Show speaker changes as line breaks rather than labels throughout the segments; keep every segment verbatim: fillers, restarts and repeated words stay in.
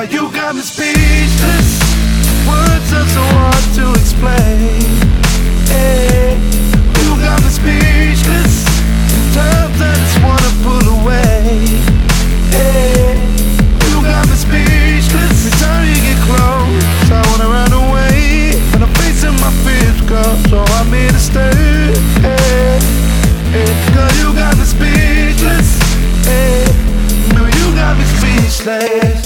why you got me speechless. Words are so hard to explain. Hey, you got me speechless. Sometimes I just wanna pull away. Hey, you got me speechless. Every time you get close, I wanna run away. When I'm facing my fears, girl, so I'm here to stay. Hey, hey, girl, you got me speechless. Hey, girl, you got me speechless.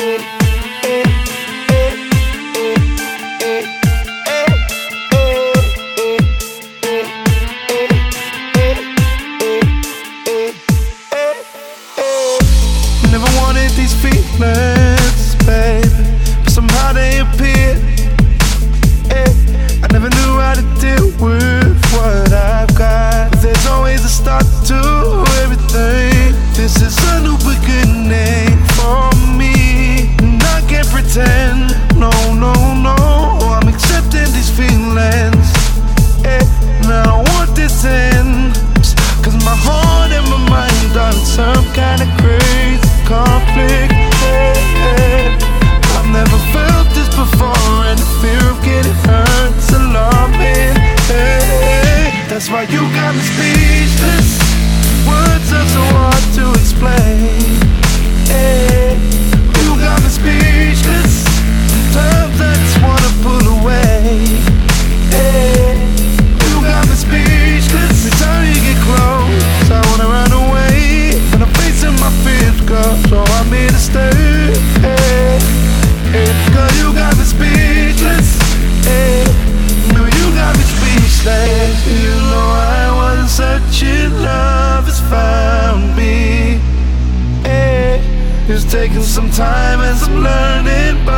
Never wanted these feelings, baby, but somehow they appeared. Hey, I never knew how to deal with what I've got. But there's always a start to everything. This is a new beginning for me, and I can't pretend. No, no, no, I'm accepting these feelings. Hey, and I don't want this end, 'cause my heart and my mind are in some kind of crazy conflict. Hey, hey. I've never felt this before, and the fear of getting hurt's alarming. Hey, that's why you got me speechless. Words are so hard to explain. Hey, you got me speechless. Sometimes I just wanna pull away. Hey, you got me speechless. Every time you get close, I wanna run away. When I'm facing my fears, girl, so I'm here to stay. Hey, hey, girl, you got me speechless. Hey, girl, you got me speechless. You know I wasn't searching, love has found me. Hey, it's taking some time as I'm learning.